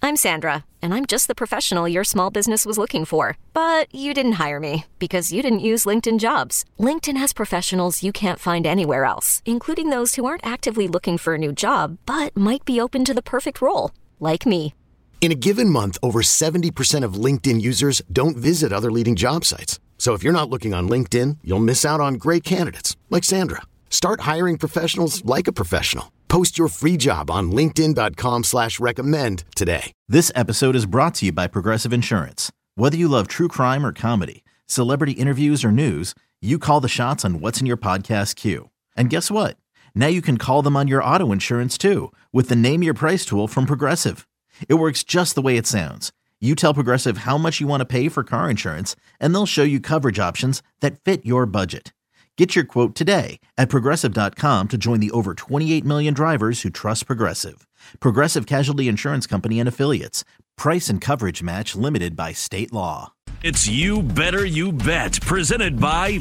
I'm Sandra, and I'm just the professional your small business was looking for. But you didn't hire me because you didn't use LinkedIn Jobs. LinkedIn has professionals you can't find anywhere else, including those who aren't actively looking for a new job, but might be open to the perfect role, like me. In a given month, over 70% of LinkedIn users don't visit other leading job sites. So if you're not looking on LinkedIn, you'll miss out on great candidates like Sandra. Start hiring professionals like a professional. Post your free job on linkedin.com/recommend today. This episode is brought to you by Progressive Insurance. Whether you love true crime or comedy, celebrity interviews or news, you call the shots on what's in your podcast queue. And guess what? Now you can call them on your auto insurance too with the Name Your Price tool from Progressive. It works just the way it sounds. You tell Progressive how much you want to pay for car insurance, and they'll show you coverage options that fit your budget. Get your quote today at Progressive.com to join the over 28 million drivers who trust Progressive. Progressive Casualty Insurance Company and Affiliates. Price and coverage match limited by state law. It's You Better You Bet, presented by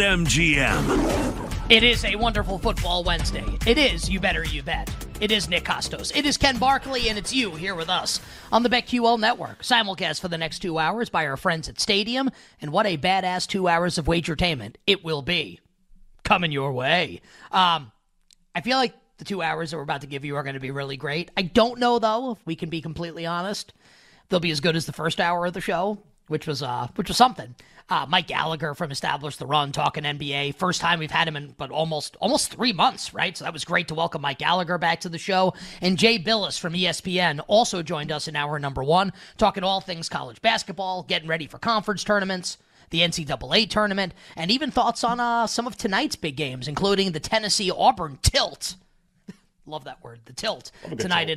BetMGM. It is a wonderful football Wednesday. It is You Better You Bet. It is Nick Costos. It is Ken Barkley, and it's you here with us on the BetQL Network. Simulcast for the next 2 hours by our friends at Stadium. And what a badass 2 hours of wagertainment it will be. Coming your way. I feel like the 2 hours that we're about to give you are going to be really great. I don't know, though, if we can be completely honest, they'll be as good as the first hour of the show, which was something. Mike Gallagher from Establish the Run talking NBA. First time we've had him in but almost 3 months, right? So that was great to welcome Mike Gallagher back to the show. And Jay Billis from ESPN also joined us in hour number 1, talking all things college basketball, getting ready for conference tournaments, the NCAA tournament, and even thoughts on some of tonight's big games, including the Tennessee-Auburn tilt. Love that word, the tilt, tonight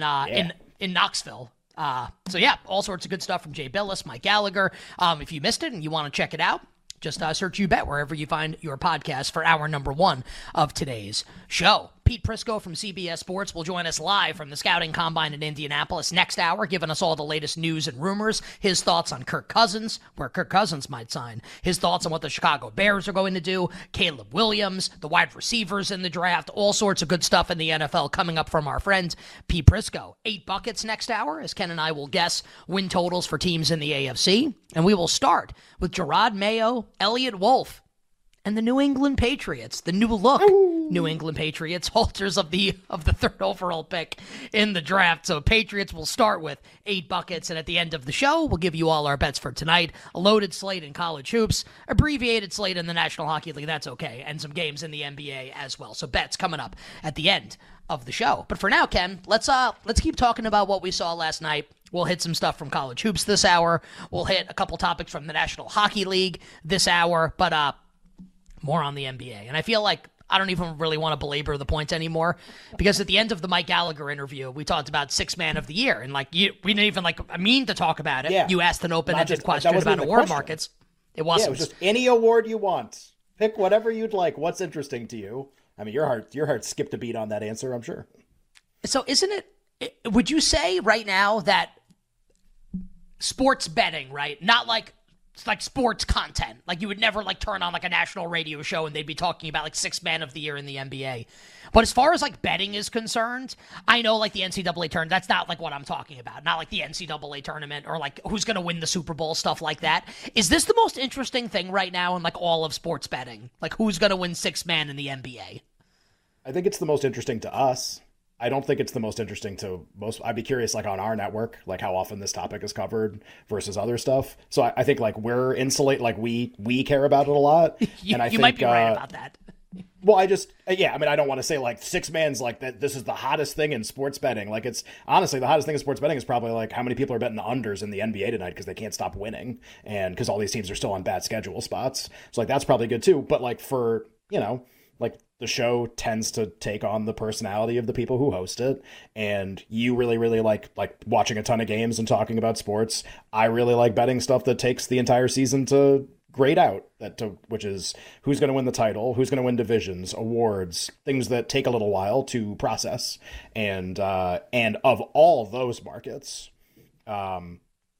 in Knoxville. So yeah, all sorts of good stuff from Jay Billis, Mike Gallagher. If you missed it and you want to check it out, just search You Bet wherever you find your podcast for hour number 1 of today's show. Pete Prisco from CBS Sports will join us live from the Scouting Combine in Indianapolis next hour, giving us all the latest news and rumors, his thoughts on Kirk Cousins, where Kirk Cousins might sign, his thoughts on what the Chicago Bears are going to do, Caleb Williams, the wide receivers in the draft, all sorts of good stuff in the NFL coming up from our friend Pete Prisco. 8 buckets next hour, as Ken and I will guess win totals for teams in the AFC. And we will start with Gerard Mayo, Elliott Wolf, and the New England Patriots, the new look New England Patriots, holders of the 3rd overall pick in the draft. So Patriots will start with 8 buckets, and at the end of the show, we'll give you all our bets for tonight. A loaded slate in college hoops, abbreviated slate in the National Hockey League, that's okay, and some games in the NBA as well. So bets coming up at the end of the show. But for now, Ken, let's keep talking about what we saw last night. We'll hit some stuff from college hoops this hour. We'll hit a couple topics from the National Hockey League this hour, but more on the NBA. And I feel like I don't even really want to belabor the point anymore, because at the end of the Mike Gallagher interview, we talked about 6th man of the year, and we didn't even mean to talk about it. Yeah. You asked an open-ended question about award markets. It wasn't. Yeah, it was just any award you want. Pick whatever you'd like. What's interesting to you? I mean, your heart skipped a beat on that answer, I'm sure. So isn't it, would you say right now that sports betting, right, not like sports content, like you would never turn on a national radio show and they'd be talking about 6th man of the year in the NBA. But as far as betting is concerned, I know the NCAA tournament, that's not what I'm talking about. Not the NCAA tournament or who's going to win the Super Bowl, stuff like that. Is this the most interesting thing right now in all of sports betting? Who's going to win 6th man in the NBA? I think it's the most interesting to us. I don't think it's the most interesting to most. I'd be curious, on our network, how often this topic is covered versus other stuff. So I think we're insulate, we care about it a lot. you and I think, might be right about that. Well, I don't want to say 6 man's that this is the hottest thing in sports betting. It's honestly the hottest thing in sports betting is probably how many people are betting the unders in the NBA tonight because they can't stop winning and because all these teams are still on bad schedule spots. So that's probably good too. But for the show tends to take on the personality of the people who host it, and you really, really like watching a ton of games and talking about sports. I really like betting stuff that takes the entire season to grade out, which is who's going to win the title, who's going to win divisions, awards, things that take a little while to process. And of all those markets,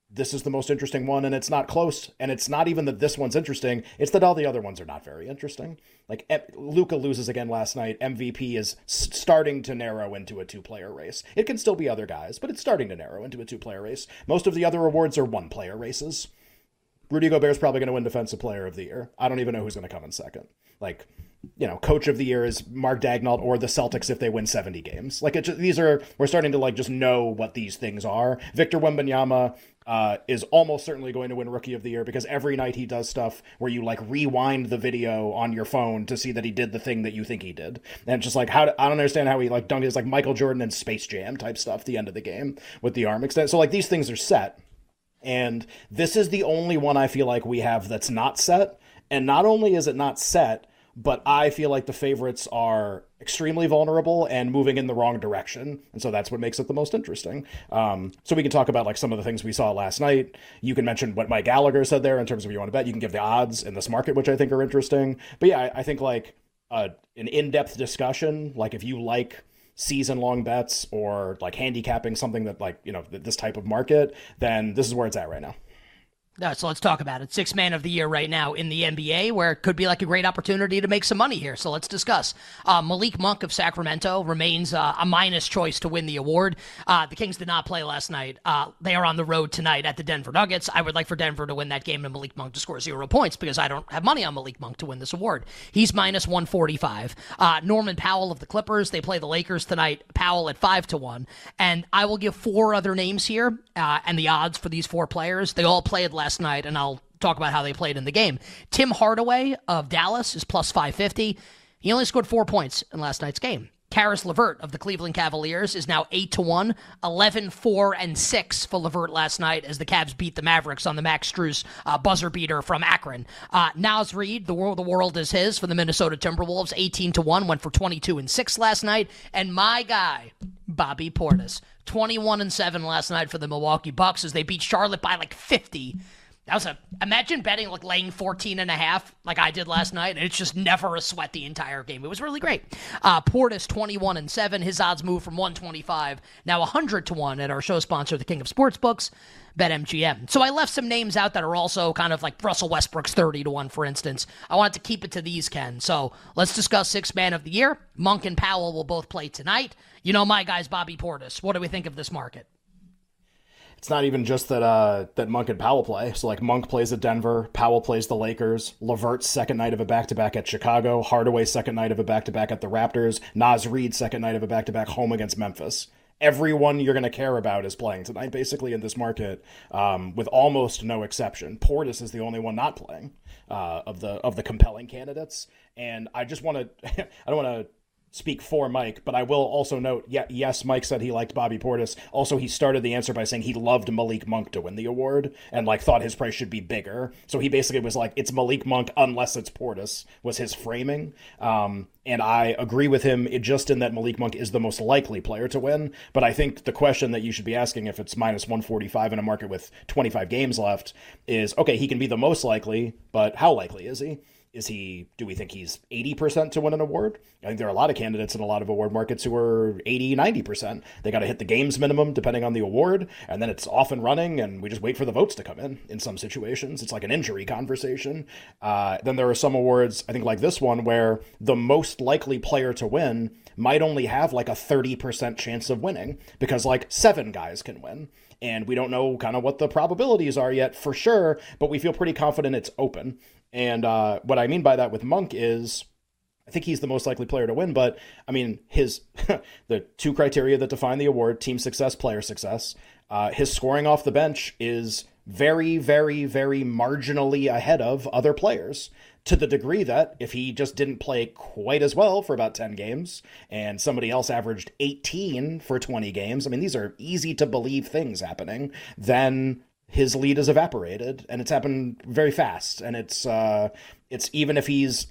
this is the most interesting one, and it's not close. And it's not even that this one's interesting. It's that all the other ones are not very interesting. Like, Luka loses again last night. MVP is starting to narrow into a two-player race. It can still be other guys, but it's starting to narrow into a two-player race. Most of the other awards are one-player races. Rudy Gobert's probably going to win Defensive Player of the Year. I don't even know who's going to come in second. Like, Coach of the Year is Mark Daigneault or the Celtics if they win 70 games. Like, we're starting to, like, just know what these things are. Victor Wembanyama is almost certainly going to win Rookie of the Year because every night he does stuff where you, like, rewind the video on your phone to see that he did the thing that you think he did. And it's just like, I don't understand how he, like, dunked. It's like Michael Jordan and Space Jam type stuff at the end of the game with the arm extent. So, like, these things are set. And this is the only one I feel like we have that's not set. And not only is it not set, but I feel like the favorites are extremely vulnerable and moving in the wrong direction. And so that's what makes it the most interesting. So we can talk about like some of the things we saw last night. You can mention what Mike Gallagher said there in terms of what you want to bet. You can give the odds in this market, which I think are interesting. But yeah, I think like an in-depth discussion, like if you like season-long bets or like handicapping something that like, this type of market, then this is where it's at right now. So let's talk about it. Sixth man of the year right now in the NBA, where it could be like a great opportunity to make some money here. So let's discuss. Malik Monk of Sacramento remains a minus choice to win the award. The Kings did not play last night. They are on the road tonight at the Denver Nuggets. I would like for Denver to win that game and Malik Monk to score 0 points because I don't have money on Malik Monk to win this award. He's minus 145. Norman Powell of the Clippers. They play the Lakers tonight. Powell at 5-1. And I will give 4 other names here and the odds for these 4 players. They all played last night, and I'll talk about how they played in the game. Tim Hardaway of Dallas is plus 550. He only scored 4 points in last night's game. Karis LeVert of the Cleveland Cavaliers is now 8-1, 11-4-6 for LeVert last night as the Cavs beat the Mavericks on the Max Strus buzzer beater from Akron. Naz Reid, the world is his for the Minnesota Timberwolves, 18-1, went for 22-6 last night. And my guy, Bobby Portis, 21-7 last night for the Milwaukee Bucks as they beat Charlotte by like 50. Imagine betting like laying 14.5 like I did last night, and it's just never a sweat the entire game. It was really great. Portis 21-7. His odds moved from 125 now 100-1 at our show sponsor, the King of Sportsbooks, BetMGM. So I left some names out that are also kind of like Russell Westbrook's 30-1, for instance. I wanted to keep it to these, Ken. So let's discuss sixth man of the year. Monk and Powell will both play tonight. My guy's Bobby Portis. What do we think of this market? It's not even just that Monk and Powell play. So, like, Monk plays at Denver, Powell plays the Lakers, LeVert's second night of a back-to-back at Chicago, Hardaway's second night of a back-to-back at the Raptors, Naz Reid second night of a back-to-back home against Memphis. Everyone you're going to care about is playing tonight, basically, in this market, with almost no exception. Portis is the only one not playing of the compelling candidates. And I just want to I don't want to speak for Mike, but I will also note, yes, Mike said he liked Bobby Portis. Also, he started the answer by saying he loved Malik Monk to win the award and like thought his price should be bigger. So he basically was like, it's Malik Monk unless it's Portis, was his framing. And I agree with him just in that Malik Monk is the most likely player to win. But I think the question that you should be asking if it's minus 145 in a market with 25 games left is, okay, he can be the most likely, but how likely is he? Do we think he's 80% to win an award? I think there are a lot of candidates in a lot of award markets who are 80, 90%. They got to hit the games minimum depending on the award, and then it's off and running, and we just wait for the votes to come in some situations. It's like an injury conversation. Then there are some awards, I think like this one, where the most likely player to win might only have like a 30% chance of winning because like 7 guys can win. And we don't know kind of what the probabilities are yet for sure, but we feel pretty confident it's open. And what I mean by that with Monk is I think he's the most likely player to win, but I mean, the 2 criteria that define the award, team success, player success, his scoring off the bench is very, very, very marginally ahead of other players, to the degree that if he just didn't play quite as well for about 10 games and somebody else averaged 18 for 20 games, I mean, these are easy to believe things happening, then his lead is evaporated, and it's happened very fast. And it's even if he's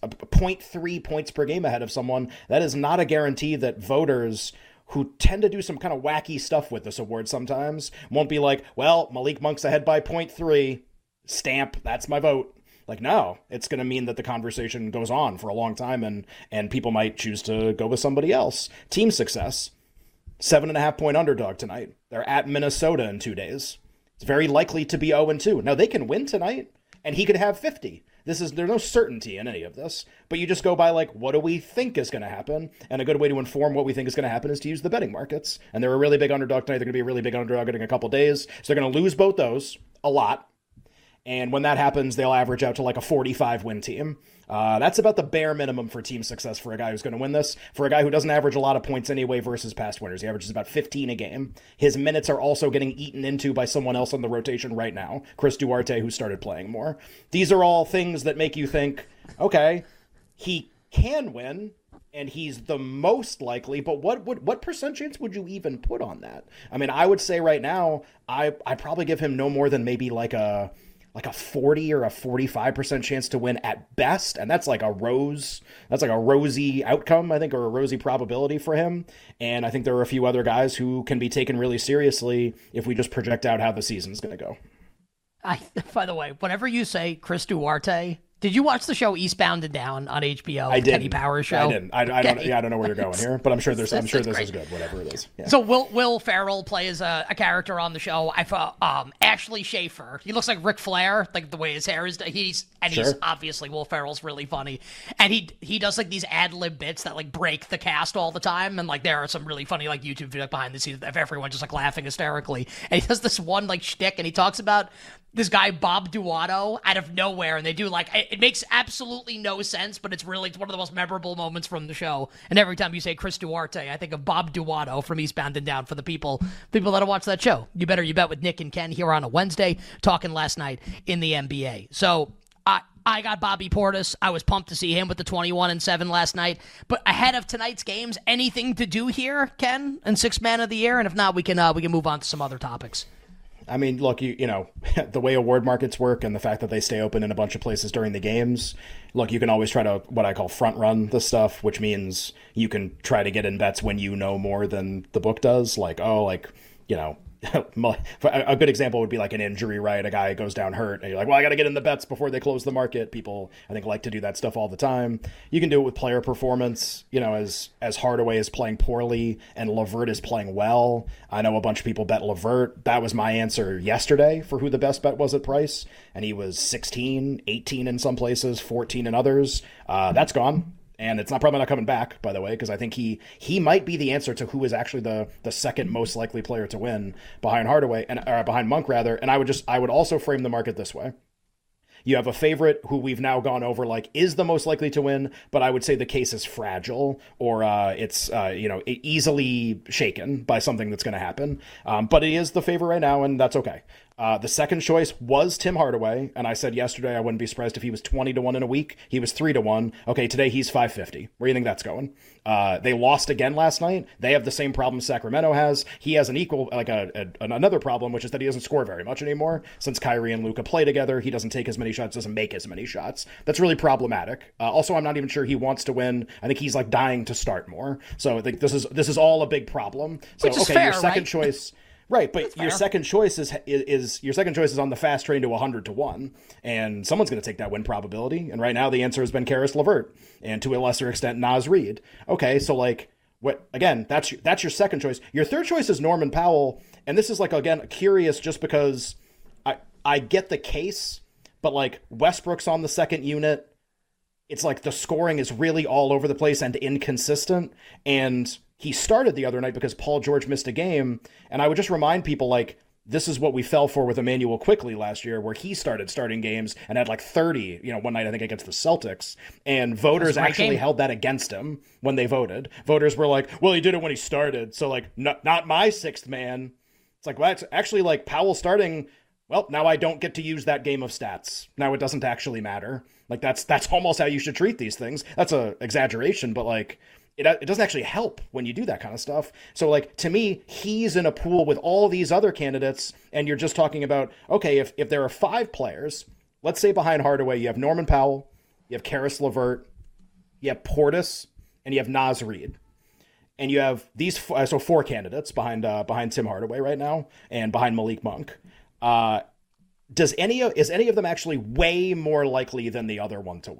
0.3 points per game ahead of someone, that is not a guarantee that voters who tend to do some kind of wacky stuff with this award sometimes won't be like, well, Malik Monk's ahead by 0.3, stamp, that's my vote. Like, no, it's going to mean that the conversation goes on for a long time, and people might choose to go with somebody else. Team success, 7.5 point underdog tonight. They're at Minnesota in 2 days. It's very likely to be 0-2. Now, they can win tonight, and he could have 50. There's no certainty in any of this, but you just go by, like, what do we think is going to happen? And a good way to inform what we think is going to happen is to use the betting markets. And they're a really big underdog tonight. They're going to be a really big underdog in a couple days. So they're going to lose both those a lot. And when that happens, they'll average out to like a 45-win team. That's about the bare minimum for team success for a guy who's going to win this. For a guy who doesn't average a lot of points anyway versus past winners. He averages about 15 a game. His minutes are also getting eaten into by someone else on the rotation right now, Chris Duarte, who started playing more. These are all things that make you think, okay, he can win, and he's the most likely, but what percent chance would you even put on that? I mean, I would say right now, I probably give him no more than maybe like a 40 or a 45% chance to win at best. And that's like a rosy outcome, I think, or a rosy probability for him. And I think there are a few other guys who can be taken really seriously if we just project out how the season's going to go. By the way, whenever you say Chris Duarte, did you watch the show Eastbound and Down on HBO? I did. Kenny Powers show. I didn't. I don't know where you're going here, but I'm sure this is good. Whatever it is. Yeah. So Will Ferrell plays a character on the show. Ashley Schaefer. He looks like Ric Flair, like the way his hair is. He's obviously Will Ferrell's really funny, and he does like these ad lib bits that like break the cast all the time, and like there are some really funny like YouTube videos behind the scenes of everyone just like laughing hysterically. And he does this one like shtick, and he talks about this guy Bob Duato out of nowhere, and they do like it makes absolutely no sense, but it's one of the most memorable moments from the show. And every time you say Chris Duarte, I think of Bob Duato from Eastbound and Down for the people that watch that show. You Better You Bet with Nick and Ken here on a Wednesday, talking last night in the NBA. So I got Bobby Portis. I was pumped to see him with the 21-7 last night. But ahead of tonight's games, anything to do here, Ken, and Sixth Man of the Year? And if not, we can move on to some other topics. I mean, look, you know, the way award markets work and the fact that they stay open in a bunch of places during the games, look, you can always try to what I call front run the stuff, which means you can try to get in bets when you know more than the book does. Like, you know, a good example would be like an injury, right? A guy goes down hurt and you're like, well, I got to get in the bets before they close the market. People, I think, like to do that stuff all the time. You can do it with player performance, you know, as Hardaway is playing poorly and LeVert is playing well. I know a bunch of people bet LeVert. That was my answer yesterday for who the best bet was at price. And he was 16, 18 in some places, 14 in others. That's gone. And it's probably not coming back, by the way, because I think he might be the answer to who is actually the second most likely player to win behind Hardaway or behind Monk rather. And I would also frame the market this way. You have a favorite who we've now gone over, like, is the most likely to win, but I would say the case is fragile or it's easily shaken by something that's going to happen. But it is the favorite right now, and that's okay. The second choice was Tim Hardaway, and I said yesterday I wouldn't be surprised if he was 20-1 in a week. He was 3-1. Okay, today he's 550. Where do you think that's going? They lost again last night. They have the same problem Sacramento has. He has an equal, like another problem, which is that he doesn't score very much anymore. Since Kyrie and Luka play together, he doesn't take as many shots, doesn't make as many shots. That's really problematic. Also, I'm not even sure he wants to win. I think he's like dying to start more. So I think this is all a big problem. So which is fair, your second right? choice. Right, but your second choice is on the fast train to 100-1, and someone's going to take that win probability. And right now, the answer has been Karis LeVert, and to a lesser extent, Naz Reid. Okay, so like what? Again, that's your second choice. Your third choice is Norman Powell, and this is like again curious, just because I get the case, but like Westbrook's on the second unit. It's like the scoring is really all over the place and inconsistent, and he started the other night because Paul George missed a game. And I would just remind people, like, this is what we fell for with Emmanuel Quickley last year, where he started starting games and had like 30, one night, I think, against the Celtics. And voters actually held that against him when they voted. Voters were like, well, he did it when he started. So, like, not my sixth man. It's like, well, it's actually like Powell starting. Well, now I don't get to use that game of stats. Now it doesn't actually matter. Like, that's almost how you should treat these things. That's a exaggeration, but like, it doesn't actually help when you do that kind of stuff. So, like, to me, he's in a pool with all these other candidates, and you're just talking about, okay, if there are 5 players, let's say behind Hardaway, you have Norman Powell, you have Karis LeVert, you have Portis, and you have Naz Reid. And you have these, so 4 candidates behind Tim Hardaway right now, and behind Malik Monk. Is any of them actually way more likely than the other one to win?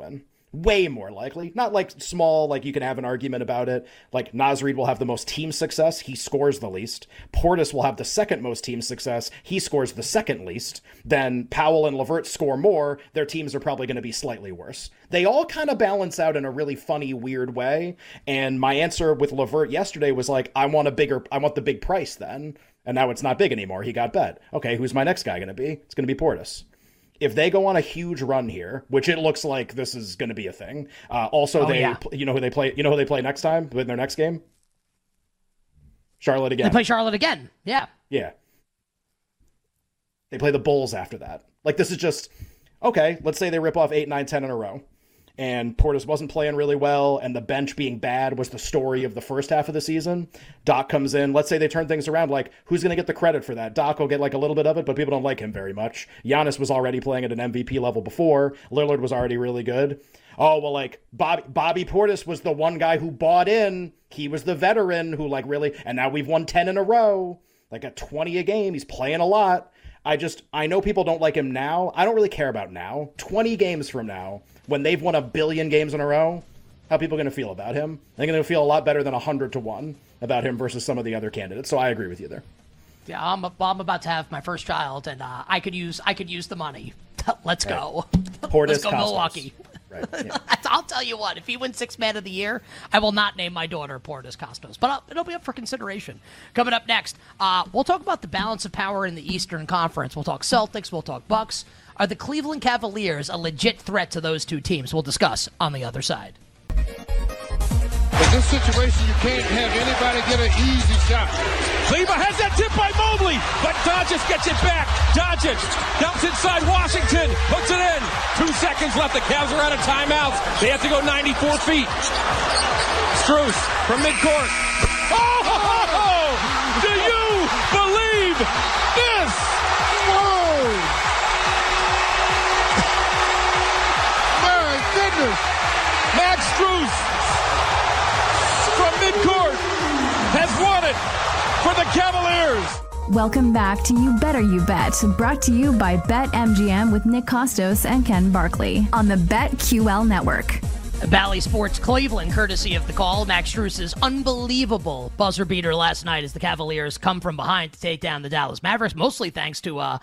Way more likely. Not like small, like you can have an argument about it. Like Naz Reid will have the most team success. He scores the least. Portis will have the second most team success. He scores the second least. Then Powell and LeVert score more. Their teams are probably going to be slightly worse. They all kind of balance out in a really funny, weird way. And my answer with LeVert yesterday was like, I want the big price then. And now it's not big anymore. He got bet. Okay, who's my next guy going to be? It's going to be Portis. If they go on a huge run here, which it looks like this is going to be a thing. You know who they play? You know who they play next time in their next game? Charlotte again. They play Charlotte again. Yeah. Yeah. They play the Bulls after that. Like, this is just, okay, let's say they rip off 8, 9, 10 in a row. And Portis wasn't playing really well, and the bench being bad was the story of the first half of the season. Doc comes in. Let's say they turn things around. Like, who's going to get the credit for that? Doc will get like a little bit of it, but people don't like him very much. Giannis was already playing at an MVP level before. Lillard was already really good. Oh, well, like, Bobby Portis was the one guy who bought in. He was the veteran who, like, really, and now we've won 10 in a row. Like, at 20 a game. He's playing a lot. I know people don't like him now. I don't really care about now. 20 games from now, when they've won 1 billion games in a row, how are people going to feel about him? They're going to feel a lot better than 100-1 about him versus some of the other candidates. So I agree with you there. Yeah, I'm about to have my first child, and I could use the money. Let's go. Let's go, Milwaukee. Right. Yeah. I'll tell you what, if he wins Sixth Man of the Year, I will not name my daughter Portis Costos, but it'll be up for consideration. Coming up next, we'll talk about the balance of power in the Eastern Conference. We'll talk Celtics, we'll talk Bucks. Are the Cleveland Cavaliers a legit threat to those two teams? We'll discuss on the other side. In this situation, you can't have anybody get an easy shot. Kleba has that tip by Mobley, but Doncic gets it back. Doncic dumps inside Washington, puts it in. 2 seconds left. The Cavs are out of timeouts. They have to go 94 feet. Strus from midcourt. Oh! Do you believe this? Whoa! My goodness! Max Strus from midcourt has won it for the Cavaliers. Welcome back to You Better You Bet, brought to you by BetMGM with Nick Costos and Ken Barkley on the BetQL network. Bally Sports Cleveland, courtesy of The Call. Max Strus's unbelievable buzzer beater last night as the Cavaliers come from behind to take down the Dallas Mavericks, mostly thanks to Max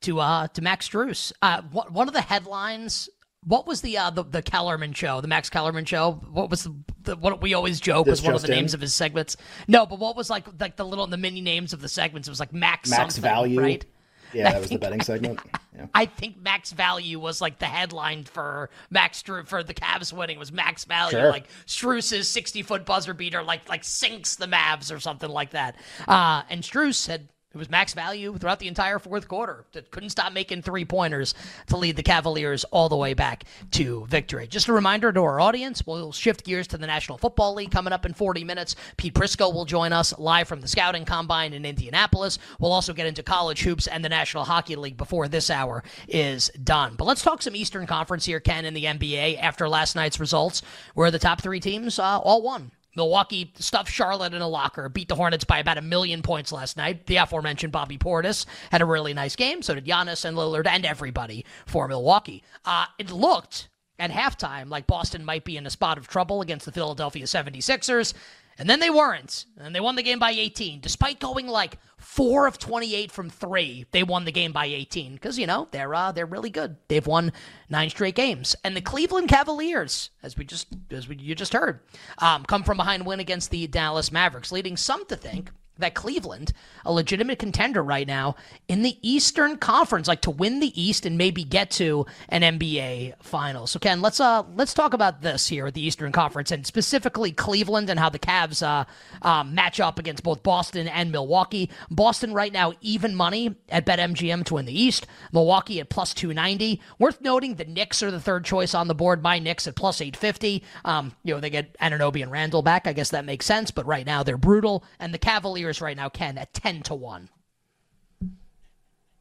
Strus. One of the headlines. What was the Kellerman show, the Max Kellerman show? What was what we always joke was one of the names of his segments? No, but what was like the mini names of the segments? It was like Max Value, right? Yeah, that was the betting segment. Yeah. I think Max Value was like the headline for for the Cavs winning was Max Value. Sure. Like Strus's 60-foot buzzer beater like sinks the Mavs or something like that. And Strus said it was Max Value throughout the entire fourth quarter. That couldn't stop making 3-pointers to lead the Cavaliers all the way back to victory. Just a reminder to our audience, we'll shift gears to the National Football League coming up in 40 minutes. Pete Prisco will join us live from the Scouting Combine in Indianapolis. We'll also get into college hoops and the National Hockey League before this hour is done. But let's talk some Eastern Conference here, Ken, in the NBA after last night's results, where the top 3 teams all won. Milwaukee stuffed Charlotte in a locker, beat the Hornets by about 1 million points last night. The aforementioned Bobby Portis had a really nice game. So did Giannis and Lillard and everybody for Milwaukee. It looked at halftime like Boston might be in a spot of trouble against the Philadelphia 76ers. And then they weren't. And they won the game by 18. Despite going like 4 of 28 from 3, they won the game by 18. Because, they're really good. They've won 9 straight games. And the Cleveland Cavaliers, as you just heard, come from behind win against the Dallas Mavericks, leading some to think that Cleveland, a legitimate contender right now in the Eastern Conference, like to win the East and maybe get to an NBA final. So Ken, let's talk about this here at the Eastern Conference and specifically Cleveland and how the Cavs match up against both Boston and Milwaukee. Boston right now even money at BetMGM to win the East. Milwaukee at plus 290. Worth noting the Knicks are the third choice on the board. My Knicks at plus 850. They get Anunoby and Randall back. I guess that makes sense, but right now they're brutal. And the Cavaliers right now, Ken, at 10-1.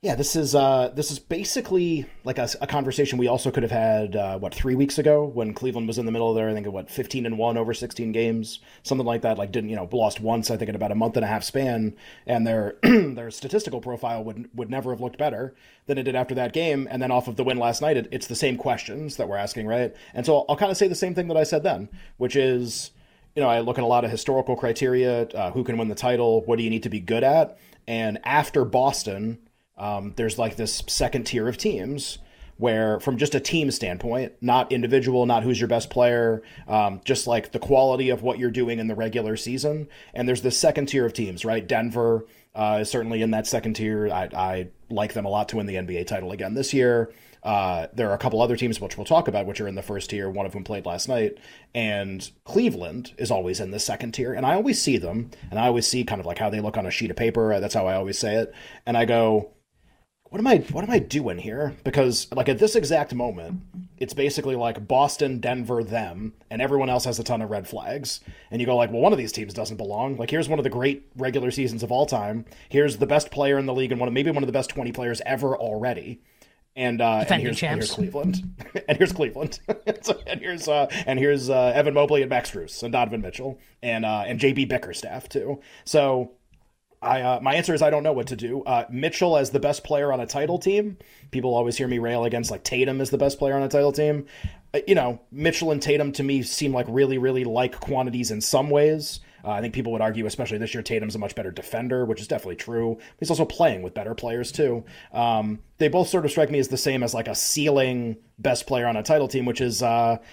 Yeah, this is basically like a conversation we also could have had 3 weeks ago when Cleveland was in the middle of their, I think, 15-1 over 16 games, something like that. Like lost once, I think, in about a month and a half span, and their their statistical profile would never have looked better than it did after that game. And then off of the win last night, it's the same questions that we're asking, right? And so I'll kind of say the same thing that I said then, which is, I look at a lot of historical criteria, who can win the title, what do you need to be good at, and after Boston. There's like this second tier of teams where, from just a team standpoint, not individual, not who's your best player, just like the quality of what you're doing in the regular season. And there's this second tier of teams, right? Denver is certainly in that second tier. I like them a lot to win the NBA title again this year. There are a couple other teams, which we'll talk about, which are in the first tier, one of whom played last night. And Cleveland is always in the second tier. And I always see them, and I always see kind of like how they look on a sheet of paper. That's how I always say it. And I go, what am I doing here? Because like at this exact moment, it's basically like Boston, Denver, them, and everyone else has a ton of red flags. And you go like, well, one of these teams doesn't belong. Like, here's one of the great regular seasons of all time. Here's the best player in the league and maybe one of the best 20 players ever already. And here's Cleveland, and here's Cleveland, and here's Evan Mobley and Max Strus and Donovan Mitchell and JB Bickerstaff too. So. My answer is I don't know what to do. Mitchell as the best player on a title team. People always hear me rail against like Tatum as the best player on a title team. Mitchell and Tatum to me seem like really, really like quantities in some ways. I think people would argue, especially this year, Tatum's a much better defender, which is definitely true. He's also playing with better players too. They both sort of strike me as the same as like a ceiling best player on a title team, which is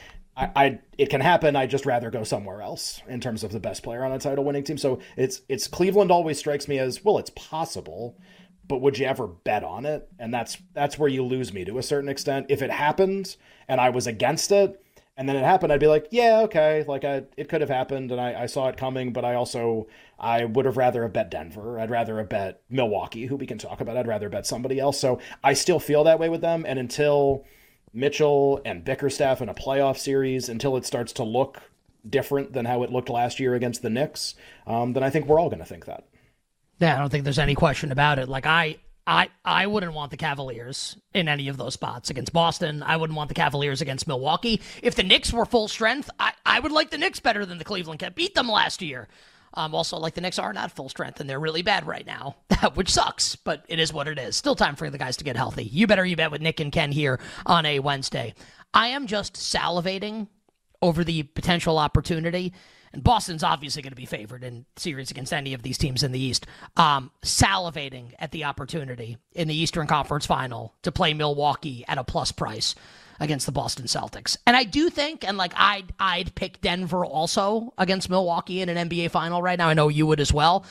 it can happen. I'd just rather go somewhere else in terms of the best player on a title winning team. So it's Cleveland always strikes me as, well, it's possible, but would you ever bet on it? And that's where you lose me to a certain extent. If it happened and I was against it and then it happened, I'd be like, yeah, okay. Like it could have happened and I saw it coming, but I would have rather have bet Denver. I'd rather have bet Milwaukee, who we can talk about. I'd rather bet somebody else. So I still feel that way with them. And until Mitchell and Bickerstaff in a playoff series, until it starts to look different than how it looked last year against the Knicks, then I think we're all going to think that. Yeah, I don't think there's any question about it. Like I wouldn't want the Cavaliers in any of those spots against Boston. I wouldn't want the Cavaliers against Milwaukee. If the Knicks were full strength, I would like the Knicks better than the Cleveland Cavs. Beat them last year. Also, like the Knicks are not full strength, and they're really bad right now, which sucks, but it is what it is. Still time for the guys to get healthy. You better you bet with Nick and Ken here on a Wednesday. I am just salivating over the potential opportunity, and Boston's obviously going to be favored in series against any of these teams in the East. Salivating at the opportunity in the Eastern Conference Final to play Milwaukee at a plus price against the Boston Celtics. And I do think, and like I'd pick Denver also against Milwaukee in an NBA final right now. I know you would as well.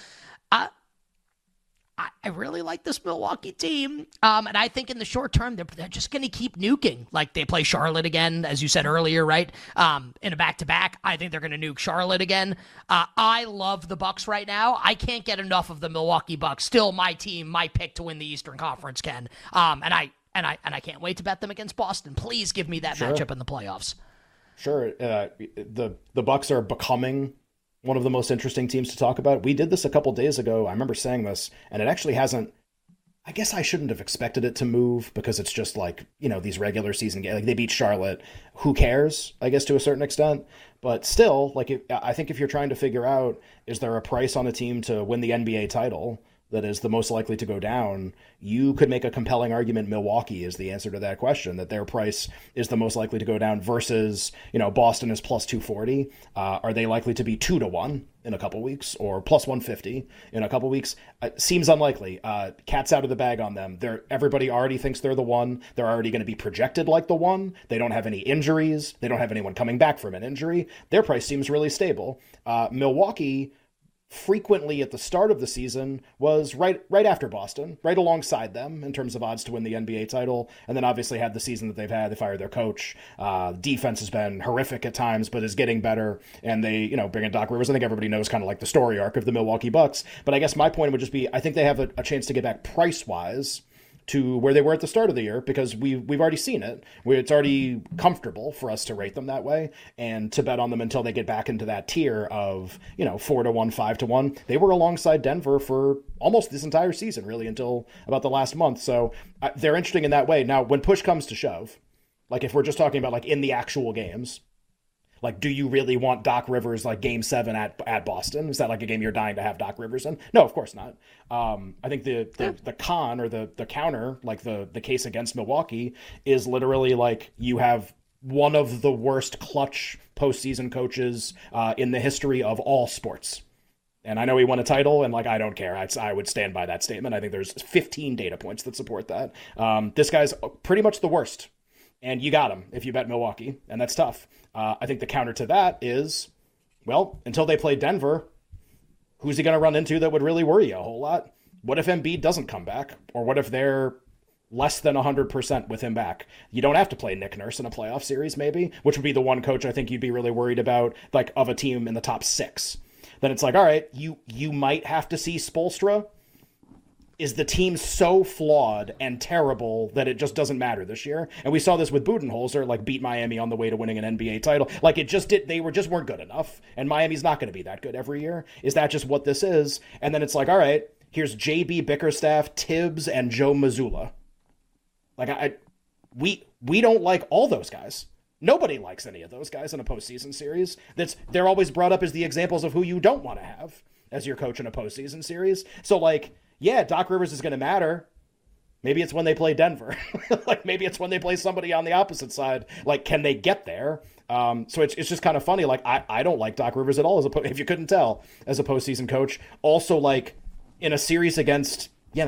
I really like this Milwaukee team. And I think in the short term, they're just going to keep nuking. Like they play Charlotte again, as you said earlier, right? In a back-to-back, I think they're going to nuke Charlotte again. I love the Bucks right now. I can't get enough of the Milwaukee Bucks. Still my team, my pick to win the Eastern Conference, Ken. And I can't wait to bet them against Boston. Please give me that matchup in the playoffs. Sure. The Bucks are becoming one of the most interesting teams to talk about. We did this a couple days ago. I remember saying this, and it actually hasn't. I guess I shouldn't have expected it to move because it's just like, these regular season games. Like they beat Charlotte. Who cares? I guess to a certain extent. But still, I think if you're trying to figure out, is there a price on a team to win the NBA title that is the most likely to go down, you could make a compelling argument Milwaukee is the answer to that question, that their price is the most likely to go down versus, Boston is plus 240. Are they likely to be 2-1 in a couple weeks or plus 150 in a couple weeks? Seems unlikely. Cat's out of the bag on them. Everybody already thinks they're the one. They're already going to be projected like the one. They don't have any injuries. They don't have anyone coming back from an injury. Their price seems really stable. Milwaukee frequently at the start of the season was right after Boston, right alongside them in terms of odds to win the NBA title, and then obviously had the season that they've had. They fired their coach. Defense has been horrific at times, but is getting better, and they bring in Doc Rivers. I think everybody knows kind of like the story arc of the Milwaukee Bucks, but I guess my point would just be I think they have a chance to get back price-wise to where they were at the start of the year, because we've already seen it. It's already comfortable for us to rate them that way and to bet on them until they get back into that tier of, 4-1, 5-1. They were alongside Denver for almost this entire season, really, until about the last month. So they're interesting in that way. Now, when push comes to shove, like if we're just talking about like in the actual games, like, do you really want Doc Rivers like Game 7 at Boston? Is that like a game you're dying to have Doc Rivers in? No, of course not. I think the con or the counter, like the case against Milwaukee, is literally like you have one of the worst clutch postseason coaches in the history of all sports. And I know he won a title, and like I don't care. I would stand by that statement. I think there's 15 data points that support that. This guy's pretty much the worst. And you got him if you bet Milwaukee, and that's tough. I think the counter to that is, well, until they play Denver, who's he going to run into that would really worry you a whole lot? What if Embiid doesn't come back? Or what if they're less than 100% with him back? You don't have to play Nick Nurse in a playoff series, maybe, which would be the one coach I think you'd be really worried about, like of a team in the top 6. Then it's like, all right, you might have to see Spoelstra. Is the team so flawed and terrible that it just doesn't matter this year? And we saw this with Budenholzer, like beat Miami on the way to winning an NBA title. Like it just did, they weren't good enough. And Miami's not going to be that good every year. Is that just what this is? And then it's like, all right, here's JB Bickerstaff, Tibbs, and Joe Mazzulla. Like we don't like all those guys. Nobody likes any of those guys in a postseason series. They're always brought up as the examples of who you don't want to have as your coach in a postseason series. So like, yeah, Doc Rivers is going to matter. Maybe it's when they play Denver. Like maybe it's when they play somebody on the opposite side. Like, can they get there? So it's just kind of funny. Like I don't like Doc Rivers at all if you couldn't tell, as a postseason coach. Also, like in a series against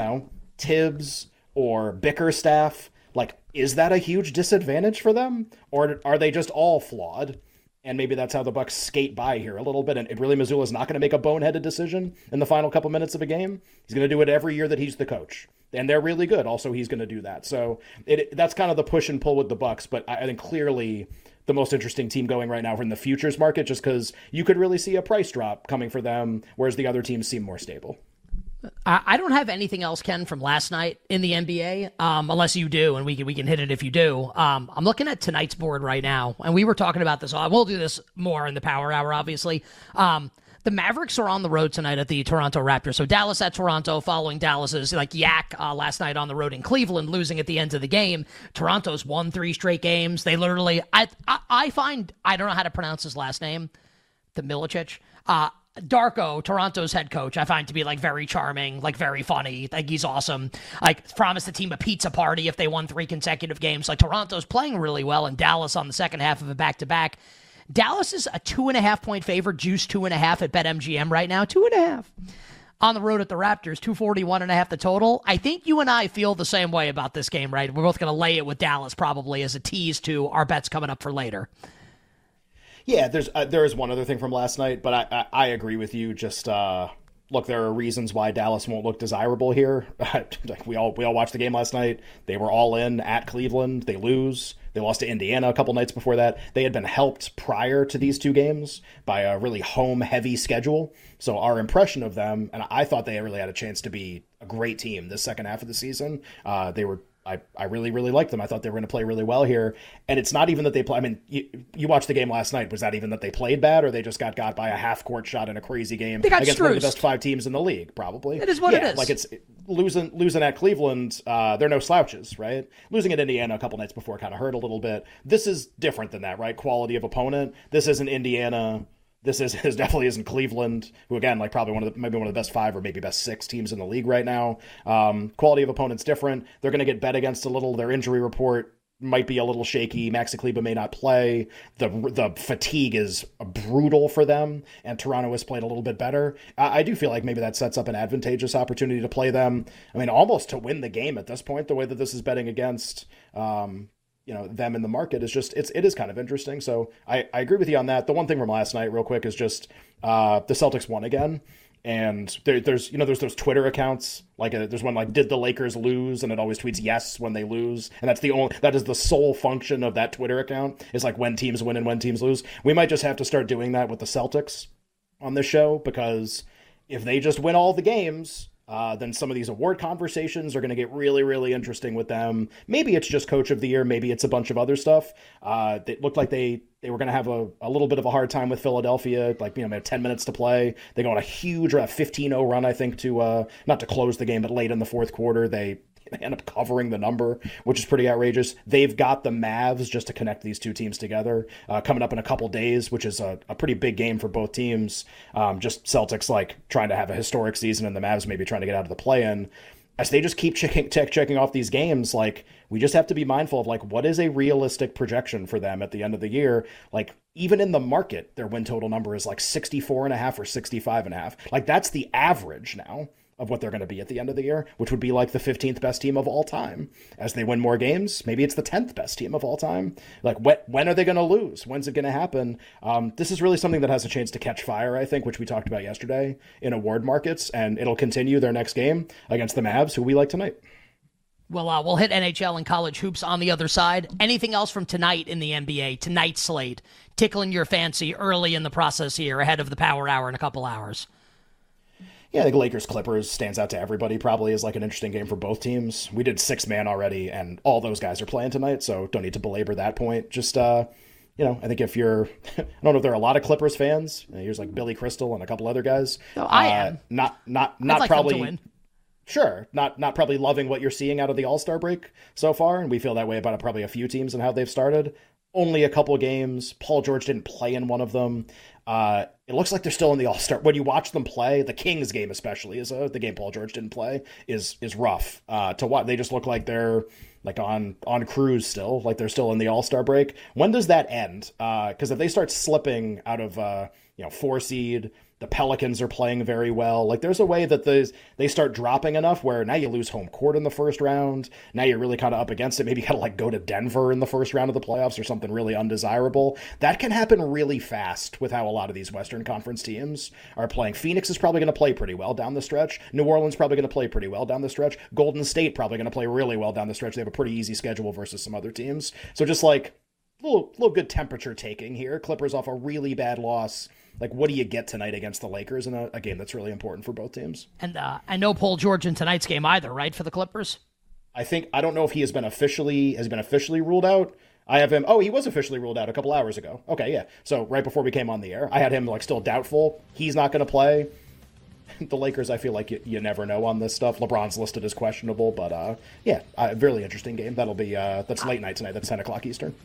Tibbs or Bickerstaff, like is that a huge disadvantage for them, or are they just all flawed? And maybe that's how the Bucks skate by here a little bit. And really, Mazzulla's not going to make a boneheaded decision in the final couple minutes of a game. He's going to do it every year that he's the coach. And they're really good. Also, he's going to do that. So that's kind of the push and pull with the Bucks. But I think clearly the most interesting team going right now in the futures market, just because you could really see a price drop coming for them, whereas the other teams seem more stable. I don't have anything else, Ken, from last night in the NBA, unless you do, and we can hit it if you do. I'm looking at tonight's board right now, and we were talking about this. We'll do this more in the Power Hour, obviously. The Mavericks are on the road tonight at the Toronto Raptors. So Dallas at Toronto, following Dallas's yak last night on the road in Cleveland, losing at the end of the game. Toronto's won 3 straight games. They literally, I find, I don't know how to pronounce his last name, the Milicic. Darko, Toronto's head coach, I find to be like very charming, like very funny. Like he's awesome. Like promised the team a pizza party if they won 3 consecutive games. Like Toronto's playing really well, and Dallas on the second half of a back-to-back. Dallas is a 2.5-point favorite, juice 2.5 at BetMGM right now. 2.5 on the road at the Raptors, 241.5 the total. I think you and I feel the same way about this game, right? We're both going to lay it with Dallas probably as a tease to our bets coming up for later. Yeah, there is one other thing from last night, but I agree with you. Just look, there are reasons why Dallas won't look desirable here. Like we all watched the game last night. They were all in at Cleveland. They lose. They lost to Indiana a couple nights before that. They had been helped prior to these 2 games by a really home-heavy schedule. So our impression of them, and I thought they really had a chance to be a great team this second half of the season. I really, really liked them. I thought they were going to play really well here. And it's not even that they play. I mean, you watched the game last night. Was that even that they played bad, or they just got by a half-court shot in a crazy game against one of the best 5 teams in the league, probably? It is what it is. Like it's losing at Cleveland, they're no slouches, right? Losing at Indiana a couple nights before kind of hurt a little bit. This is different than that, right? Quality of opponent. This isn't Indiana. This definitely isn't Cleveland, who again, like probably maybe one of the best 5 or maybe best 6 teams in the league right now. Quality of opponent's different. They're going to get bet against a little. Their injury report might be a little shaky. Maxi Kleber may not play. The fatigue is brutal for them, and Toronto has played a little bit better. I do feel like maybe that sets up an advantageous opportunity to play them. I mean, almost to win the game at this point, the way that this is betting against them in the market is just, it is kind of interesting. So I agree with you on that. The one thing from last night real quick is just the Celtics won again. And there's those Twitter accounts, like there's one like, did the Lakers lose? And it always tweets yes when they lose. And that is the sole function of that Twitter account, is like when teams win and when teams lose. We might just have to start doing that with the Celtics on this show, because if they just win all the games, then some of these award conversations are going to get really, really interesting with them. Maybe it's just coach of the year. Maybe it's a bunch of other stuff. It looked like they were going to have a little bit of a hard time with Philadelphia, like, maybe 10 minutes to play. They go on a huge 15-0 run, I think, to not to close the game, but late in the fourth quarter. They end up covering the number, which is pretty outrageous. They've got the Mavs just to connect these two teams together coming up in a couple days, which is a pretty big game for both teams. Just Celtics trying to have a historic season, and the Mavs maybe trying to get out of the play-in. As they just keep checking off these games, we just have to be mindful of what is a realistic projection for them at the end of the year. Even in the market, their win total number is 64.5 or 65.5. That's the average now of what they're going to be at the end of the year, which would be the 15th best team of all time. As they win more games, maybe it's the 10th best team of all time. When are they going to lose? When's it going to happen? This is really something that has a chance to catch fire, I think, which we talked about yesterday in award markets, and it'll continue their next game against the Mavs, who we like tonight. Well, we'll hit NHL and college hoops on the other side. Anything else from tonight in the NBA, tonight's slate, tickling your fancy early in the process here ahead of the Power Hour in a couple hours? Yeah, I think Lakers-Clippers stands out to everybody, probably as an interesting game for both teams. We did 6-man already, and all those guys are playing tonight, so don't need to belabor that point. Just, I think if you're, I don't know if there are a lot of Clippers fans. Here's Billy Crystal and a couple other guys. No, I am. Not like probably. Them to win. Sure, not probably loving what you're seeing out of the All-Star break so far, and we feel that way about probably a few teams and how they've started. Only a couple games. Paul George didn't play in one of them. It looks like they're still in the All-Star. When you watch them play, the Kings game especially, the game Paul George didn't play, is rough to watch. They just look like they're on cruise still, they're still in the All-Star break. When does that end? Because if they start slipping out of 4 seed, the Pelicans are playing very well. There's a way that they start dropping enough where now you lose home court in the first round. Now you're really kind of up against it. Maybe you got to go to Denver in the first round of the playoffs or something really undesirable. That can happen really fast with how a lot of these Western Conference teams are playing. Phoenix is probably going to play pretty well down the stretch. New Orleans probably going to play pretty well down the stretch. Golden State probably going to play really well down the stretch. They have a pretty easy schedule versus some other teams. So just little good temperature taking here. Clippers off a really bad loss. What do you get tonight against the Lakers in a game that's really important for both teams? And I know Paul George in tonight's game either, right, for the Clippers? I don't know if he has been officially ruled out. I have him. Oh, he was officially ruled out a couple hours ago. Okay, yeah. So right before we came on the air, I had him still doubtful. He's not going to play. The Lakers, I feel like you never know on this stuff. LeBron's listed as questionable, but really interesting game. That'll be that's late night tonight. That's 10 o'clock Eastern.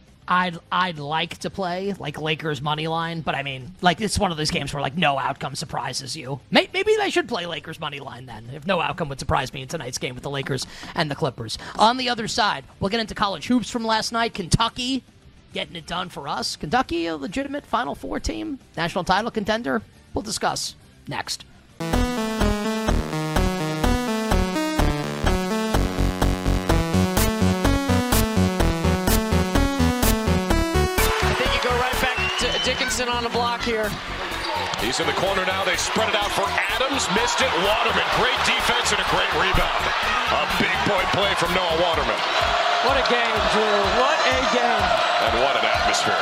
I'd like to play Lakers money line, but it's one of those games where no outcome surprises you. Maybe they should play Lakers money line then, if no outcome would surprise me in tonight's game with the Lakers and the Clippers. On the other side, we'll get into college hoops from last night. Kentucky getting it done for us. Kentucky, a legitimate Final Four team, national title contender. We'll discuss next. Dickinson on the block here. He's in the corner now. They spread it out for Adams. Missed it. Waterman. Great defense and a great rebound. A big point play from Noah Waterman. What a game, Drew. What a game. And what an atmosphere.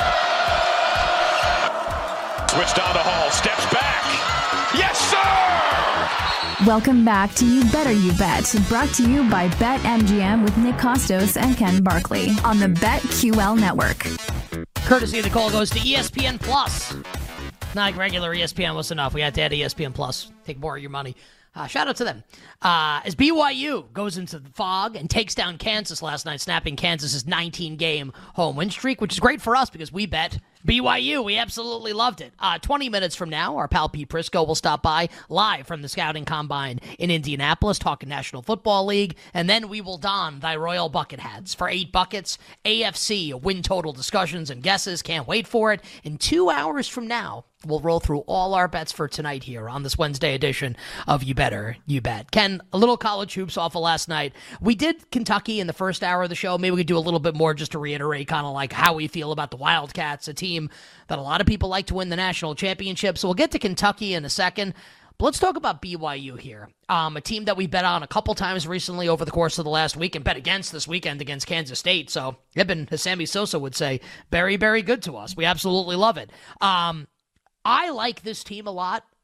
Switch down the hall. Steps back. Yes, sir! Welcome back to You Better You Bet, brought to you by BetMGM with Nick Costos and Ken Barkley on the BetQL network. Courtesy of the call goes to ESPN Plus. Not like regular ESPN was enough. We had to add ESPN Plus. Take more of your money. Shout out to them. As BYU goes into the fog and takes down Kansas last night, snapping Kansas's 19-game home win streak, which is great for us because we bet BYU. We absolutely loved it. 20 minutes from now, our pal Pete Prisco will stop by live from the Scouting Combine in Indianapolis, talking National Football League, and then we will don thy royal bucket hats for 8 buckets, AFC win total discussions and guesses. Can't wait for it. In 2 hours from now, we'll roll through all our bets for tonight here on this Wednesday edition of You Better You Bet. Ken, a little college hoops off of last night. We did Kentucky in the first hour of the show. Maybe we could do a little bit more just to reiterate kind of how we feel about the Wildcats, a team that a lot of people like to win the national championship. So we'll get to Kentucky in a second. But let's talk about BYU here. A team that we bet on a couple times recently over the course of the last week and bet against this weekend against Kansas State. So they've been, as Sammy Sosa would say, very, very good to us. We absolutely love it. I like this team a lot.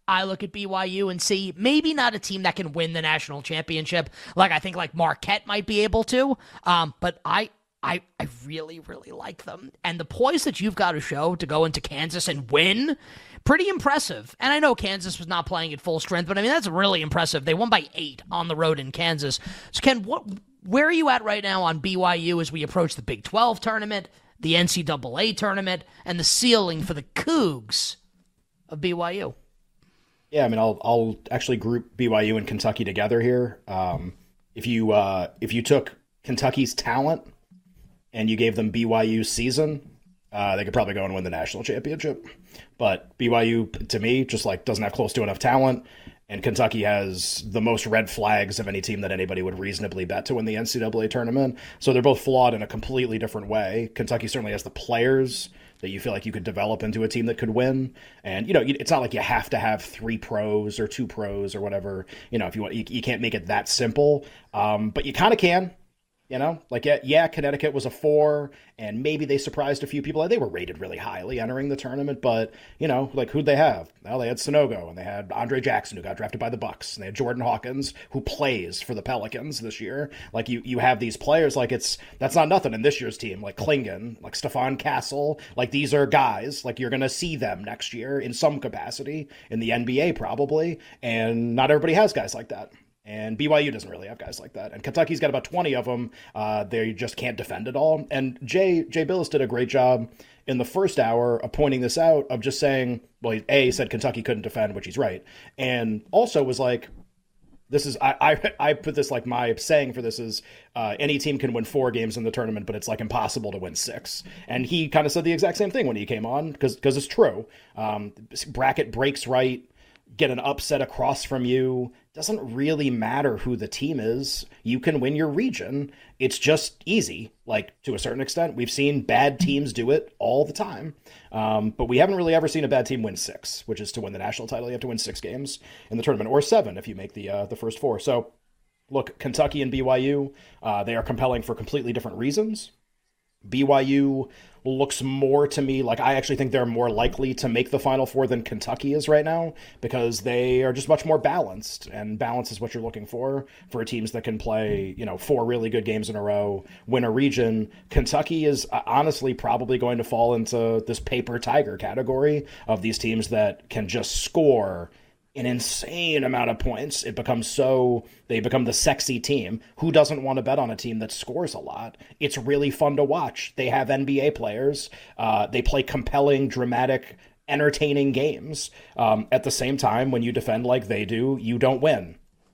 I look at BYU and see maybe not a team that can win the national championship like I think like Marquette might be able to, but I really, really like them. And the poise that you've got to show to go into Kansas and win, pretty impressive. And I know Kansas was not playing at full strength, but I mean, that's really impressive. They won by 8 on the road in Kansas. So Ken, where are you at right now on BYU as we approach the Big 12 tournament, the NCAA tournament, and the ceiling for the Cougs of BYU? Yeah, I mean, I'll actually group BYU and Kentucky together here. If you took Kentucky's talent and you gave them BYU's season, they could probably go and win the national championship. But BYU, to me, just like doesn't have close to enough talent, and Kentucky has the most red flags of any team that anybody would reasonably bet to win the NCAA tournament. So they're both flawed in a completely different way. Kentucky certainly has the players that you feel like you could develop into a team that could win. And, it's not like you have to have 3 pros or 2 pros or whatever. If you want, you can't make it that simple. But you kind of can. Connecticut was a 4, and maybe they surprised a few people. They were rated really highly entering the tournament, but, who'd they have? Well, they had Sonogo, and they had Andre Jackson, who got drafted by the Bucks, and they had Jordan Hawkins, who plays for the Pelicans this year. You have these players, that's not nothing in this year's team, like Klingon, like Stephon Castle, these are guys, you're going to see them next year in some capacity, in the NBA probably, and not everybody has guys like that. And BYU doesn't really have guys like that. And Kentucky's got about 20 of them. They just can't defend it all. And Jay Billis did a great job in the first hour of pointing this out, of just saying, well, he said Kentucky couldn't defend, which he's right. And also was like, this is, I put this my saying for this is any team can win 4 games in the tournament, but it's impossible to win 6. And he kind of said the exact same thing when he came on, because it's true. Bracket breaks right. Get an upset across from you. Doesn't really matter who the team is. You can win your region. It's just easy, to a certain extent. We've seen bad teams do it all the time. But we haven't really ever seen a bad team win 6, which is to win the national title. You have to win 6 games in the tournament, or 7 if you make the first 4. So, look, Kentucky and BYU, they are compelling for completely different reasons. BYU looks more to me I actually think they're more likely to make the Final Four than Kentucky is right now, because they are just much more balanced, and balance is what you're looking for teams that can play 4 really good games in a row, win a region. Kentucky is honestly probably going to fall into this paper tiger category of these teams that can just score an insane amount of points. They become the sexy team. Who doesn't want to bet on a team that scores a lot? It's really fun to watch. They have NBA players. They play compelling, dramatic, entertaining games. At the same time, when you defend like they do, you don't win.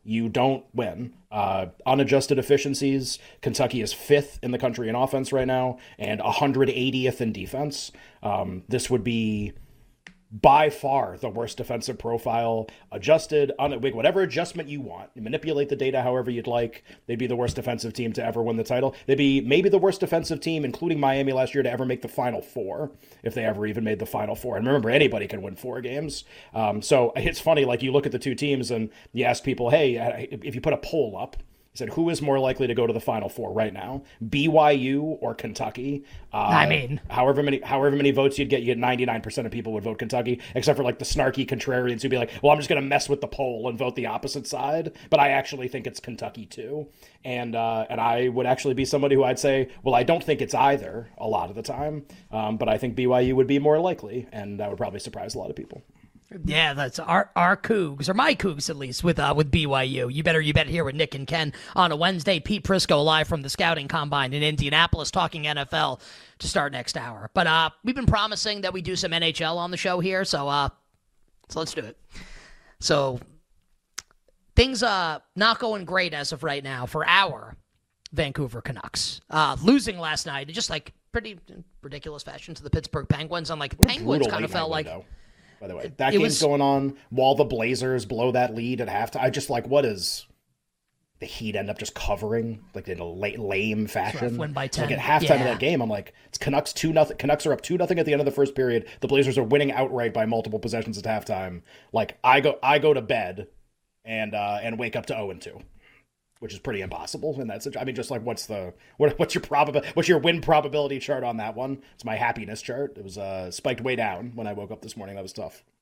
Unadjusted efficiencies, Kentucky is 5th in the country in offense right now and 180th in defense. This would be by far the worst defensive profile, adjusted, whatever adjustment you want. You manipulate the data however you'd like. They'd be the worst defensive team to ever win the title. They'd be maybe the worst defensive team, including Miami last year, to ever make the Final Four, if they ever even made the Final Four. And remember, anybody can win 4 games. So it's funny, you look at the two teams and you ask people, hey, if you put a poll up, said, who is more likely to go to the Final Four right now, BYU or Kentucky? However many votes you get 99% of people would vote Kentucky, except for the snarky contrarians who'd be like, well, I'm just going to mess with the poll and vote the opposite side. But I actually think it's Kentucky too. And I would actually be somebody who I'd say, well, I don't think it's either a lot of the time. But I think BYU would be more likely, and that would probably surprise a lot of people. Yeah, that's our Cougs, or my Cougs at least, with BYU. You bet here with Nick and Ken on a Wednesday. Pete Prisco live from the Scouting Combine in Indianapolis, talking NFL to start next hour. But we've been promising that we do some NHL on the show here, so let's do it. So things not going great as of right now for our Vancouver Canucks. Losing last night in just pretty ridiculous fashion to the Pittsburgh Penguins. And Penguins kind of felt like... By the way, that game's going on while the Blazers blow that lead at halftime. I just what is the Heat end up just covering in a lame fashion? Win by 10. At halftime of that game, I'm it's Canucks 2-0. Canucks are up 2-0 at the end of the first period. The Blazers are winning outright by multiple possessions at halftime. I go to bed and wake up to 0-2. Which is pretty impossible in that situation. I mean, just what's your win probability chart on that one? It's my happiness chart. It was spiked way down when I woke up this morning. That was tough.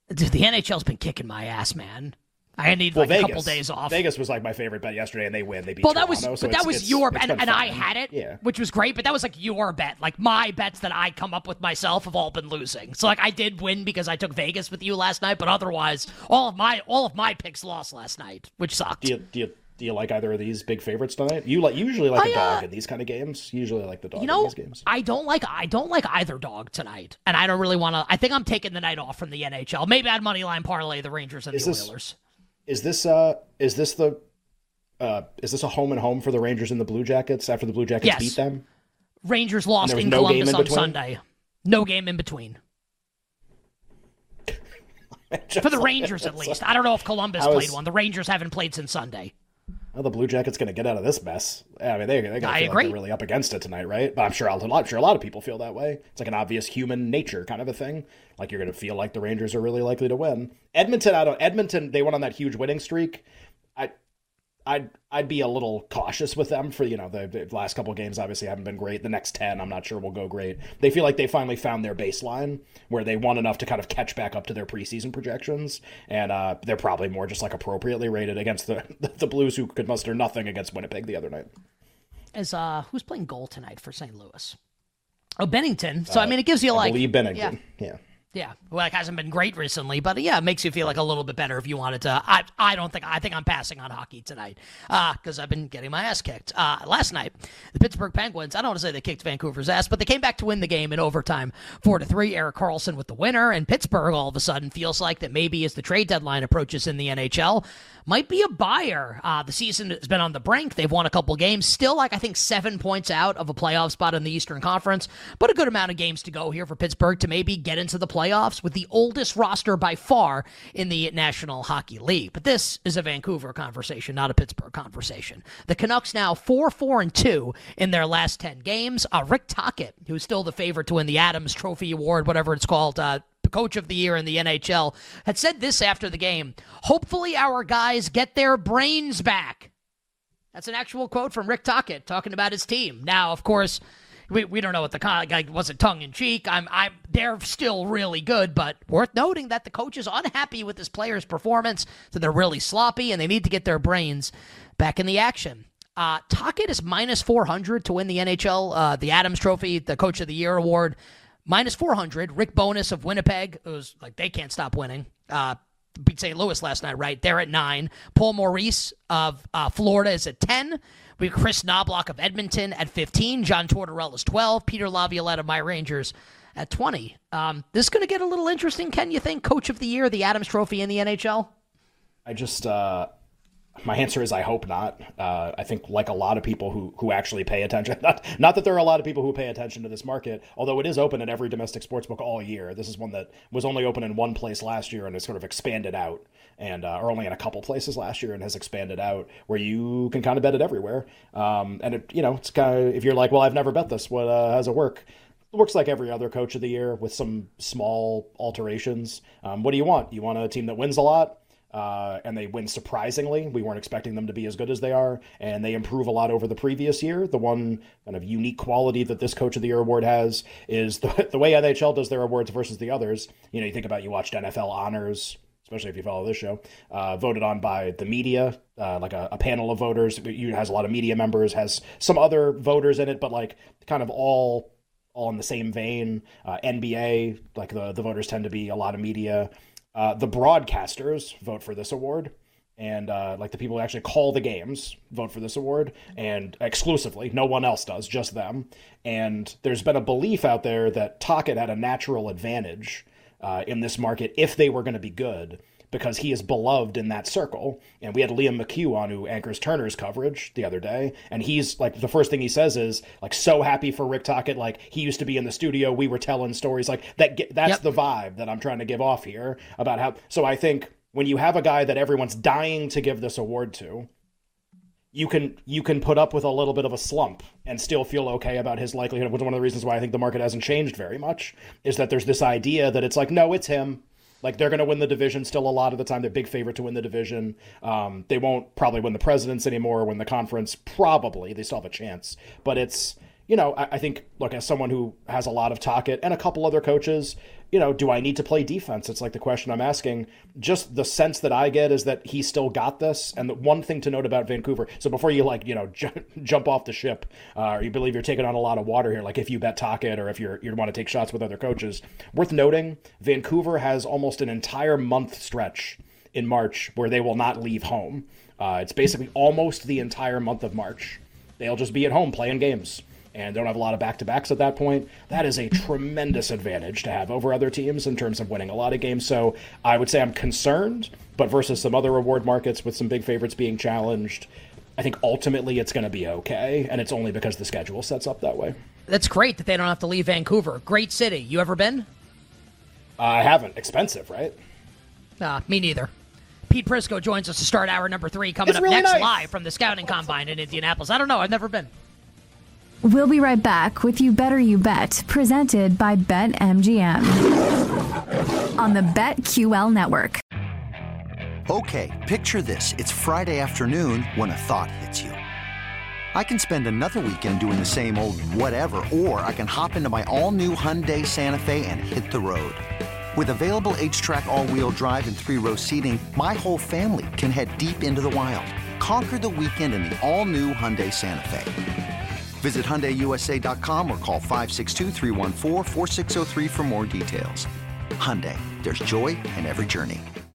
Dude, the NHL's been kicking my ass, man. I need a couple days off. Vegas was like my favorite bet yesterday, and they win. They beat Toronto. That was your bet, and I had it, which was great. But that was like your bet. Like my bets that I come up with myself have all been losing. So like I did win because I took Vegas with you last night, but otherwise, all of my picks lost last night, which sucked. Do you like either of these big favorites tonight? You usually like a dog in these kind of games. Usually like the dog in these games. I don't like either dog tonight, and I don't really want to. I think I'm taking the night off from the NHL. Maybe I'd money line parlay the Rangers and the Oilers. Is this a home and home for the Rangers and the Blue Jackets after the Blue Jackets beat them? Rangers lost in Columbus on Sunday. No game in between. For the Rangers, at least. I don't know if Columbus played one. The Rangers haven't played since Sunday. How the Blue Jackets going to get out of this mess? I mean, they got to feel like they're really up against it tonight, right? But I'm sure a lot of people feel that way. It's like an obvious human nature kind of a thing. Like you're going to feel like the Rangers are really likely to win. Edmonton, they went on that huge winning streak. I'd be a little cautious with them for, the last couple of games obviously haven't been great. The next 10, I'm not sure will go great. They feel like they finally found their baseline where they won enough to kind of catch back up to their preseason projections. And they're probably more just like appropriately rated against the Blues, who could muster nothing against Winnipeg the other night. Who's playing goal tonight for St. Louis? Oh, Bennington. So, it gives you I believe Bennington. Yeah. Yeah, well, it hasn't been great recently, but it makes you feel like a little bit better if you wanted to. I think I'm passing on hockey tonight because I've been getting my ass kicked. Last night, the Pittsburgh Penguins, I don't want to say they kicked Vancouver's ass, but they came back to win the game in overtime, 4-3. Erik Karlsson with the winner, and Pittsburgh all of a sudden feels like that maybe as the trade deadline approaches in the NHL, might be a buyer. The season has been on the brink. They've won a couple games, still I think 7 points out of a playoff spot in the Eastern Conference, but a good amount of games to go here for Pittsburgh to maybe get into the playoffs with the oldest roster by far in the National Hockey League. But this is a Vancouver conversation, not a Pittsburgh conversation. The Canucks now 4-4-2 in their last 10 games. Rick Tocchet, who's still the favorite to win the Adams Trophy Award, whatever it's called, Coach of the Year in the NHL, had said this after the game: hopefully our guys get their brains back. That's an actual quote from Rick Tocchet talking about his team. Now, of course, we don't know what the guy wasn't tongue-in-cheek. They're still really good, but worth noting that the coach is unhappy with his players' performance, so they're really sloppy, and they need to get their brains back in the action. Tocchet is minus 400 to win the NHL, the Adams Trophy, the Coach of the Year award. Minus 400. Rick Bowness of Winnipeg, it was like they can't stop winning. Beat St. Louis last night, right? They're at 9. Paul Maurice of Florida is at 10. We have Chris Knobloch of Edmonton at 15. John Tortorella's 12. Peter Laviolette of my Rangers at 20. This is going to get a little interesting, Ken, you think? Coach of the Year, the Adams Trophy in the NHL? My answer is I hope not. I think like a lot of people who actually pay attention, not that there are a lot of people who pay attention to this market, although it is open in every domestic sportsbook all year. This is one that was only open in one place last year and has sort of expanded out, and or only in a couple places last year and has expanded out, where you can kind of bet it everywhere. And it's kind of, if you're like, well, I've never bet this, how does it work? It works like every other Coach of the Year with some small alterations. What do you want? You want a team that wins a lot? And they win surprisingly. We weren't expecting them to be as good as they are, and they improve a lot over the previous year. The one kind of unique quality that this Coach of the Year award has is the way NHL does their awards versus the others. You think about, you watched NFL Honors, especially if you follow this show, voted on by the media, like a panel of voters. It has a lot of media members, has some other voters in it, but like kind of all in the same vein. NBA, like the voters tend to be a lot of media. The broadcasters vote for this award, and like the people who actually call the games vote for this award, and exclusively, no one else does, just them. And there's been a belief out there that Tocchet had a natural advantage in this market if they were going to be good, because he is beloved in that circle. And we had Liam McHugh on, who anchors Turner's coverage the other day, and he's like, the first thing he says is like, so happy for Rick Tocchet. Like, he used to be in the studio, we were telling stories like that. That's the vibe that I'm trying to give off here about how. So I think when you have a guy that everyone's dying to give this award to, you can put up with a little bit of a slump and still feel okay about his likelihood. Which is one of the reasons why I think the market hasn't changed very much, is that there's this idea that it's like, no, it's him. Like, they're going to win the division still a lot of the time. They're big favorite to win the division. They won't probably win the Presidents anymore, win the conference. Probably. They still have a chance. But it's I think, look, as someone who has a lot of Tocchet and a couple other coaches, do I need to play defense? It's like the question I'm asking. Just the sense that I get is that he still got this. And the one thing to note about Vancouver, so before you jump off the ship, or you believe you're taking on a lot of water here, like if you bet Tocchet or if you want to take shots with other coaches, worth noting, Vancouver has almost an entire month stretch in March where they will not leave home. It's basically almost the entire month of March. They'll just be at home playing games and don't have a lot of back-to-backs at that point. That is a tremendous advantage to have over other teams in terms of winning a lot of games. So I would say I'm concerned, but versus some other reward markets with some big favorites being challenged, I think ultimately it's going to be okay, and it's only because the schedule sets up that way. That's great that they don't have to leave Vancouver. Great city. You ever been? I haven't. Expensive, right? Me neither. Pete Prisco joins us to start hour number 3 coming up really next nice. Live from the Scouting Combine in Indianapolis. I don't know. I've never been. We'll be right back with You Better You Bet, presented by BetMGM on the BetQL network. Okay, picture this. It's Friday afternoon when a thought hits you. I can spend another weekend doing the same old whatever, or I can hop into my all-new Hyundai Santa Fe and hit the road. With available H-Track all-wheel drive and 3-row seating, my whole family can head deep into the wild. Conquer the weekend in the all-new Hyundai Santa Fe. Visit HyundaiUSA.com or call 562-314-4603 for more details. Hyundai, there's joy in every journey.